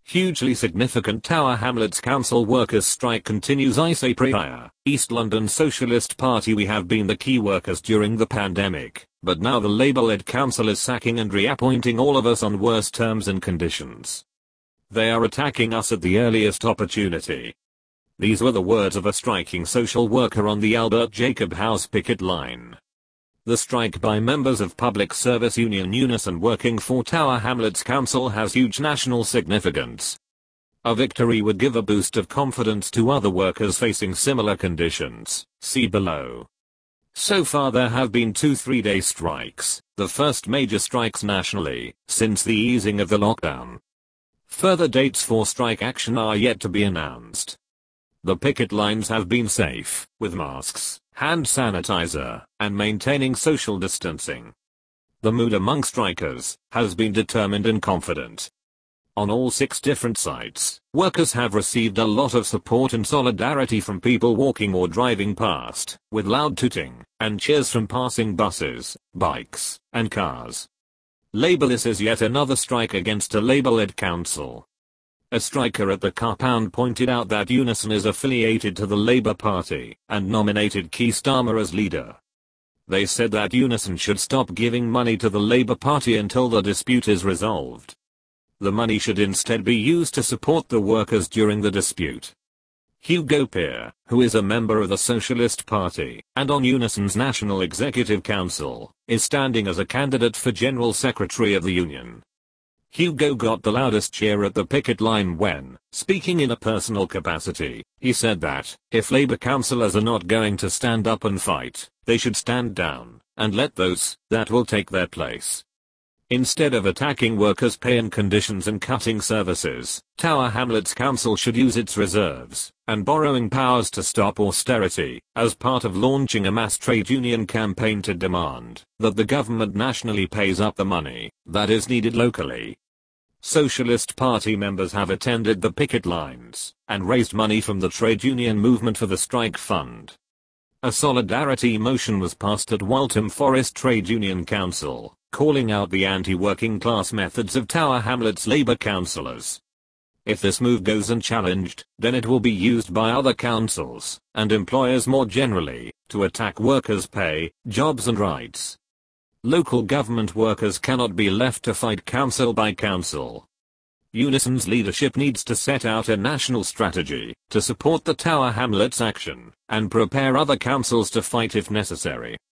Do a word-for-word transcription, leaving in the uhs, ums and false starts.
Hugely significant Tower Hamlets Council workers' strike continues. I say prior, East London Socialist Party. We have been the key workers during the pandemic, but now the Labour-led council is sacking and reappointing all of us on worse terms and conditions. They are attacking us at the earliest opportunity. These were the words of a striking social worker on the Albert Jacob House picket line. The strike by members of Public Service Union Unison working for Tower Hamlets Council has huge national significance. A victory would give a boost of confidence to other workers facing similar conditions. See below. So far there have been two three-day strikes, the first major strikes nationally since the easing of the lockdown. Further dates for strike action are yet to be announced. The picket lines have been safe, with masks, hand sanitizer, and maintaining social distancing. The mood among strikers has been determined and confident. On all six different sites, workers have received a lot of support and solidarity from people walking or driving past, with loud tooting and cheers from passing buses, bikes, and cars. Label: this is yet another strike against a Labour-led council. A striker at the car pound pointed out that Unison is affiliated to the Labour Party and nominated Keir Starmer as leader. They said that Unison should stop giving money to the Labour Party until the dispute is resolved. The money should instead be used to support the workers during the dispute. Hugo Peer, who is a member of the Socialist Party and on Unison's National Executive Council, is standing as a candidate for General Secretary of the Union. Hugo got the loudest cheer at the picket line when, speaking in a personal capacity, he said that, if Labour councillors are not going to stand up and fight, they should stand down, and let those that will take their place. Instead of attacking workers' pay and conditions and cutting services, Tower Hamlets Council should use its reserves and borrowing powers to stop austerity, as part of launching a mass trade union campaign to demand that the government nationally pays up the money that is needed locally. Socialist Party members have attended the picket lines and raised money from the trade union movement for the strike fund. A solidarity motion was passed at Waltham Forest Trade Union Council, calling out the anti-working class methods of Tower Hamlets Labour councillors. If this move goes unchallenged, then it will be used by other councils, and employers more generally, to attack workers' pay, jobs and rights. Local government workers cannot be left to fight council by council. Unison's leadership needs to set out a national strategy to support the Tower Hamlets action, and prepare other councils to fight if necessary.